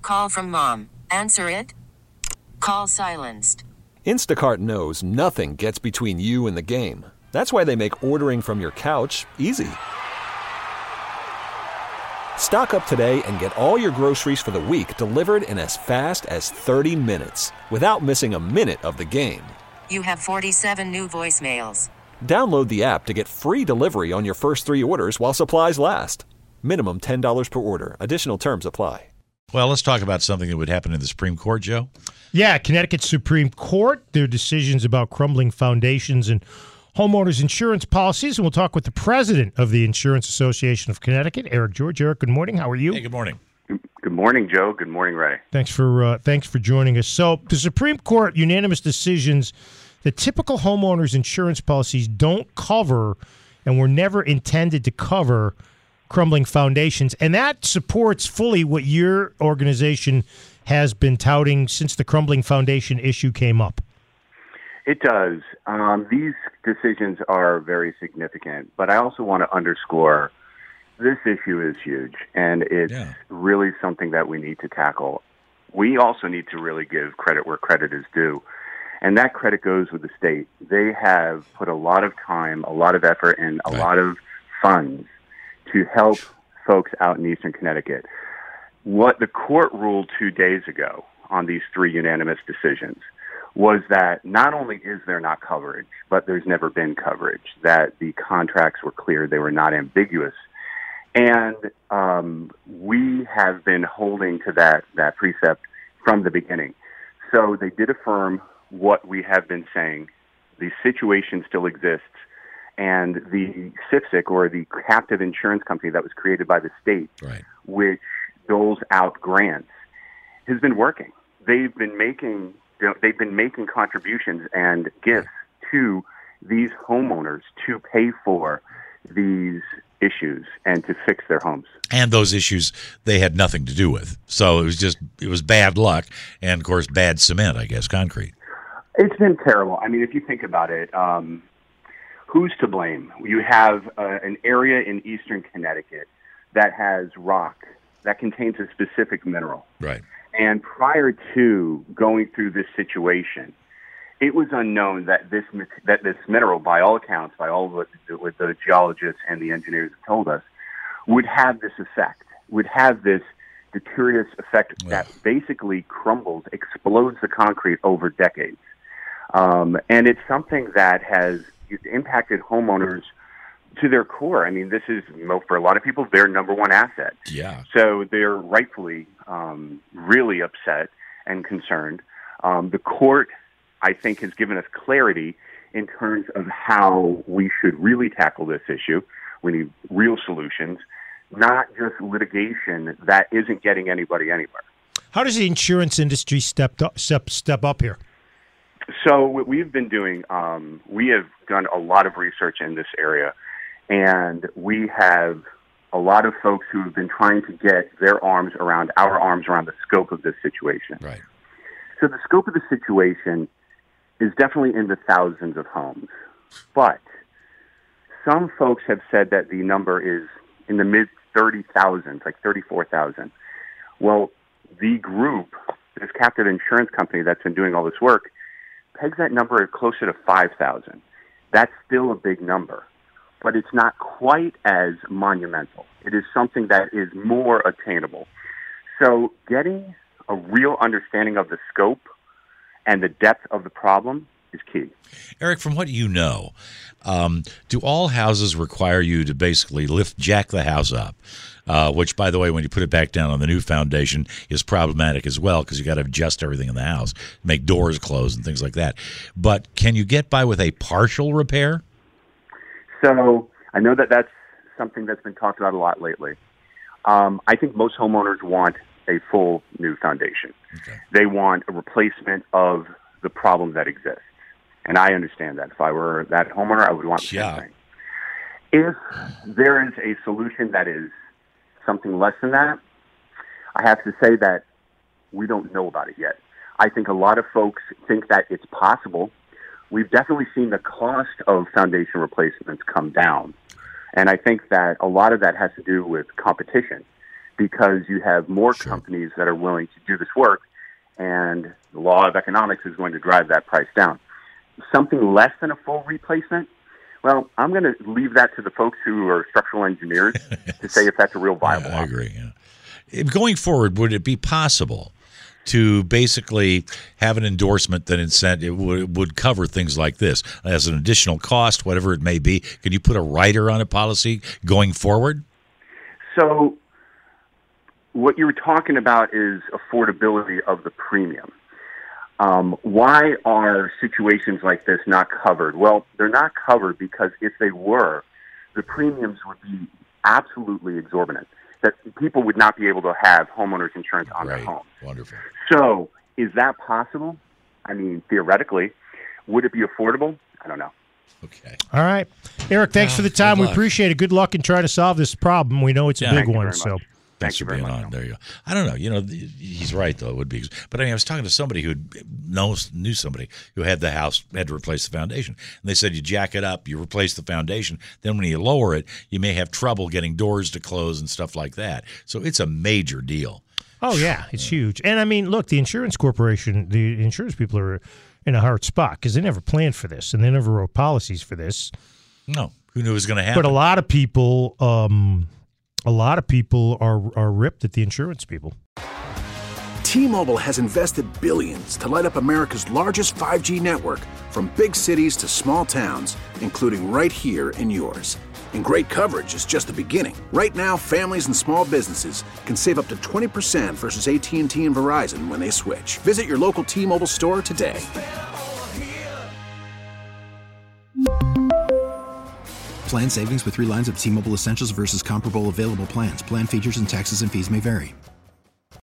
call from mom. Answer it. Call silenced. Instacart knows nothing gets between you and the game. That's why they make ordering from your couch easy. Stock up today and get all your groceries for the week delivered in as fast as 30 minutes without missing a minute of the game. You have 47 new voicemails. Download the app to get free delivery on your first 3 orders while supplies last. Minimum $10 per order. Additional terms apply. Well, let's talk about something that would happen in the Supreme Court, Joe. Yeah, Connecticut Supreme Court, their decisions about crumbling foundations and homeowners insurance policies. And we'll talk with the president of the Insurance Association of Connecticut, Eric George. Eric, good morning. How are you? Hey, good morning. Good morning, Joe. Good morning, Ray. Thanks for joining us. So the Supreme Court unanimous decisions that typical homeowners insurance policies don't cover and were never intended to cover crumbling foundations. And that supports fully what your organization has been touting since the crumbling foundation issue came up. It does. These decisions are very significant, but I also want to underscore this issue is huge, and it's really something that we need to tackle. We also need to really give credit where credit is due, and that credit goes with the state. They have put a lot of time, a lot of effort, and a lot of funds to help folks out in Eastern Connecticut. What the court ruled 2 days ago on these 3 unanimous decisions was that not only is there not coverage, but there's never been coverage, that the contracts were clear, they were not ambiguous. And we have been holding to that precept from the beginning. So they did affirm what we have been saying. The situation still exists. And the CIFSIC, or the captive insurance company that was created by the state, which doles out grants, has been working. They've been making contributions and gifts to these homeowners to pay for these issues and to fix their homes. And those issues they had nothing to do with. So it was bad luck and, of course, bad cement, I guess, concrete. It's been terrible. I mean, if you think about it, who's to blame? You have an area in Eastern Connecticut that has rock that contains a specific mineral. Right. And prior to going through this situation, it was unknown that this mineral, by all accounts, by all what the geologists and the engineers have told us, would have this effect, would have this deleterious effect that basically crumbles, explodes the concrete over decades. And it's something that has impacted homeowners to their core. I mean, this is, for a lot of people, their number one asset. Yeah. So they're rightfully really upset and concerned. The court, I think, has given us clarity in terms of how we should really tackle this issue. We need real solutions, not just litigation that isn't getting anybody anywhere. How does the insurance industry step up here? So what we've been doing, we have done a lot of research in this area, and we have a lot of folks who have been trying to get our arms around the scope of this situation. Right. So the scope of the situation is definitely in the thousands of homes, but some folks have said that the number is in the mid-30,000s, like 34,000. Well, the group, this captive insurance company that's been doing all this work, pegs that number at closer to 5,000. That's still a big number, but it's not quite as monumental. It is something that is more attainable. So getting a real understanding of the scope and the depth of the problem is key. Eric, from what you know, do all houses require you to basically jack the house up? Which, by the way, when you put it back down on the new foundation is problematic as well, because you got to adjust everything in the house, make doors close and things like that. But can you get by with a partial repair? So I know that that's something that's been talked about a lot lately. I think most homeowners want a full new foundation. Okay. They want a replacement of the problem that exists. And I understand that. If I were that homeowner, I would want the same thing. If there is a solution that is something less than that, I have to say that we don't know about it yet. I think a lot of folks think that it's possible. We've definitely seen the cost of foundation replacements come down. And I think that a lot of that has to do with competition. because you have more companies that are willing to do this work, and the law of economics is going to drive that price down. Something less than a full replacement, well, I'm going to leave that to the folks who are structural engineers to say if that's a real viable I agree. Yeah. Going forward, would it be possible to basically have an endorsement that it would cover things like this as an additional cost, whatever it may be? Can you put a rider on a policy going forward? So what you're talking about is affordability of the premium. Why are situations like this not covered? Well, they're not covered because if they were, the premiums would be absolutely exorbitant, that people would not be able to have homeowners insurance on their homes. Wonderful. So is that possible? I mean, theoretically. Would it be affordable? I don't know. Okay. All right. Eric, thanks for the time. We appreciate it. Good luck in trying to solve this problem. We know it's a big one. So thanks for being on. There you go. I don't know. He's right, though. It would be. But I was talking to somebody who knew somebody who had the house, had to replace the foundation. And they said you jack it up, you replace the foundation. Then when you lower it, you may have trouble getting doors to close and stuff like that. So it's a major deal. Oh, yeah. It's huge. And, I mean, look, the insurance corporation, the insurance people are in a hard spot because they never planned for this and they never wrote policies for this. No. Who knew it was going to happen? But a lot of people are ripped at the insurance people. T-Mobile has invested billions to light up America's largest 5G network, from big cities to small towns, including right here in yours. And great coverage is just the beginning. Right now, families and small businesses can save up to 20% versus AT&T and Verizon when they switch. Visit your local T-Mobile store today. Plan savings with 3 lines of T-Mobile Essentials versus comparable available plans. Plan features and taxes and fees may vary.